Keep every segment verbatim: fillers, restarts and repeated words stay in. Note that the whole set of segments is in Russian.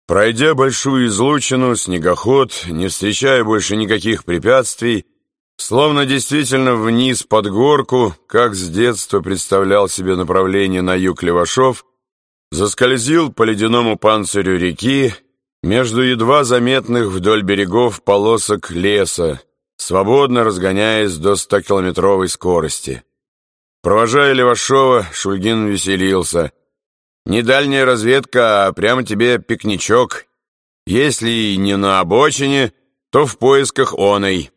Пройдя большую излучину, снегоход, не встречая больше никаких препятствий, словно действительно вниз под горку, как с детства представлял себе направление на юг Левашов, заскользил по ледяному панцирю реки между едва заметных вдоль берегов полосок леса, свободно разгоняясь до стокилометровой скорости. Провожая Левашова, Шульгин веселился. «Не дальняя разведка, а прямо тебе пикничок. Если и не на обочине, то в поисках оной».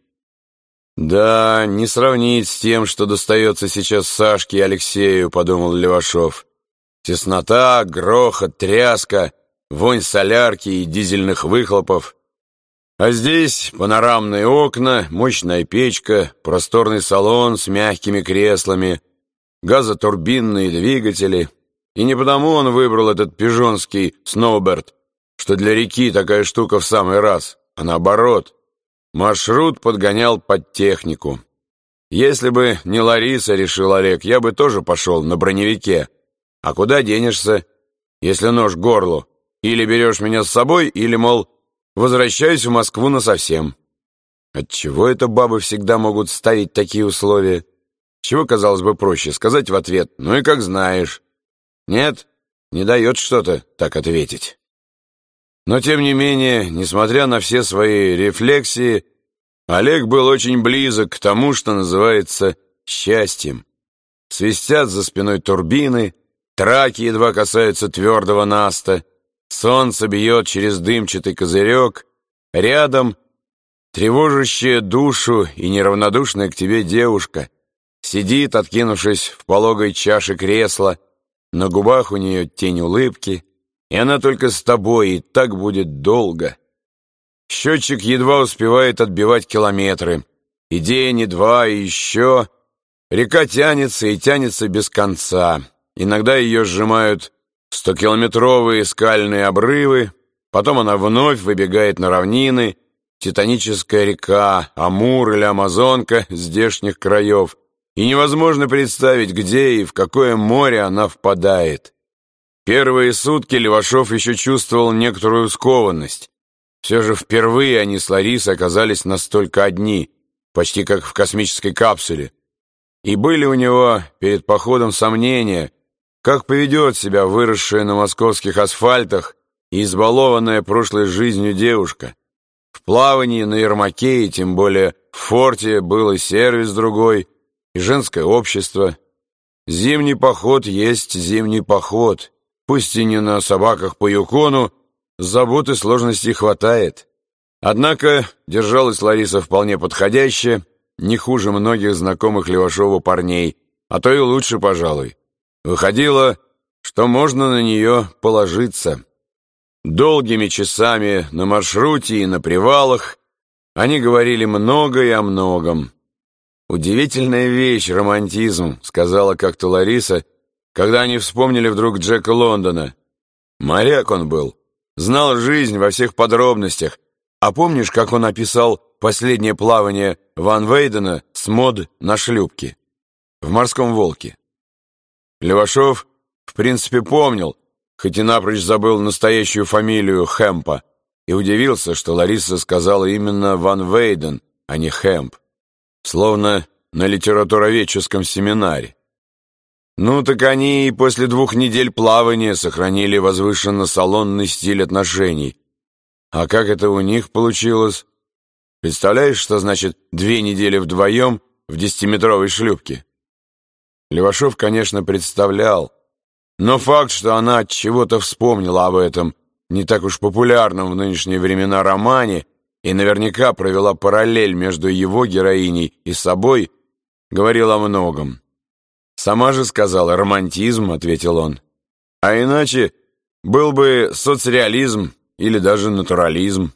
«Да, не сравнить с тем, что достается сейчас Сашке и Алексею», — подумал Левашов. «Теснота, грохот, тряска, вонь солярки и дизельных выхлопов. А здесь панорамные окна, мощная печка, просторный салон с мягкими креслами, газотурбинные двигатели. И не потому он выбрал этот пижонский сноуберд, что для реки такая штука в самый раз, а наоборот. Маршрут подгонял под технику. Если бы не Лариса, решил Олег, я бы тоже пошел на броневике. А куда денешься, если нож к горлу? Или берешь меня с собой, или, мол, возвращаюсь в Москву насовсем. Отчего это бабы всегда могут ставить такие условия? Чего, казалось бы, проще сказать в ответ: «Ну и как знаешь». Нет, не дает что-то так ответить. Но, тем не менее, несмотря на все свои рефлексии, Олег был очень близок к тому, что называется счастьем. Свистят за спиной турбины, траки едва касаются твердого наста, солнце бьет через дымчатый козырек, рядом тревожащая душу и неравнодушная к тебе девушка сидит, откинувшись в пологой чаше кресла, на губах у нее тень улыбки, и она только с тобой, и так будет долго. Счетчик едва успевает отбивать километры. И день, и два, и еще. Река тянется и тянется без конца. Иногда ее сжимают стокилометровые скальные обрывы, потом она вновь выбегает на равнины. Титаническая река, Амур или Амазонка здешних краев. И невозможно представить, где и в какое море она впадает. Первые сутки Левашов еще чувствовал некоторую скованность. Все же впервые они с Ларисой оказались настолько одни, почти как в космической капсуле. И были у него перед походом сомнения, как поведет себя выросшая на московских асфальтах и избалованная прошлой жизнью девушка. В плавании на Ермаке, и тем более в форте, был и сервис другой, и женское общество. Зимний поход есть зимний поход. Пусть и не на собаках по Юкону, забот и сложностей хватает. Однако держалась Лариса вполне подходяще, не хуже многих знакомых Левашову парней, а то и лучше, пожалуй. Выходило, что можно на нее положиться. Долгими часами на маршруте и на привалах они говорили много и о многом. «Удивительная вещь, романтизм», — сказала как-то Лариса, когда они вспомнили вдруг Джека Лондона. Моряк он был, знал жизнь во всех подробностях. А помнишь, как он описал последнее плавание Ван Вейдена с Мод на шлюпке в «Морском волке»? Левашов, в принципе, помнил, хоть и напрочь забыл настоящую фамилию Хэмпа, и удивился, что Лариса сказала именно Ван Вейден, а не Хэмп, словно на литературоведческом семинаре. Ну, так они и после двух недель плавания сохранили возвышенно-салонный стиль отношений. А как это у них получилось? Представляешь, что значит две недели вдвоем в десятиметровой шлюпке? Левашов, конечно, представлял, но факт, что она от чего-то вспомнила об этом не так уж популярном в нынешние времена романе и наверняка провела параллель между его героиней и собой, говорил о многом. «Сама же сказала, романтизм», — ответил он. «А иначе был бы соцреализм или даже натурализм».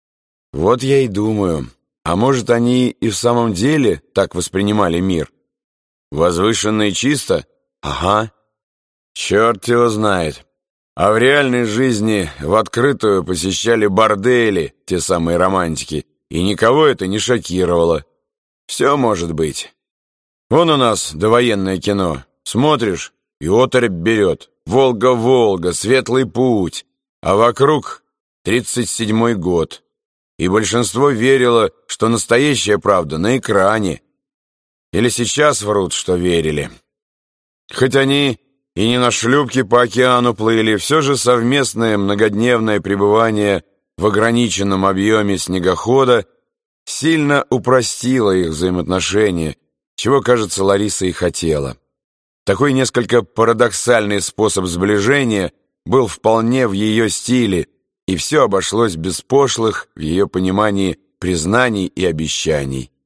Вот я и думаю, а может, они и в самом деле так воспринимали мир? Возвышенно и чисто? Ага. Черт его знает. А в реальной жизни в открытую посещали бордели, те самые романтики, и никого это не шокировало. Все может быть. Вон у нас довоенное кино. Смотришь, и оторопь берет. Волга-Волга, светлый путь. А вокруг тридцать седьмой год, и большинство верило, что настоящая правда на экране. Или сейчас врут, что верили. Хоть они и не на шлюпке по океану плыли, все же совместное многодневное пребывание в ограниченном объеме снегохода сильно упростило их взаимоотношения, чего, кажется, Лариса и хотела. Такой несколько парадоксальный способ сближения был вполне в ее стиле, и все обошлось без пошлых, в ее понимании, признаний и обещаний.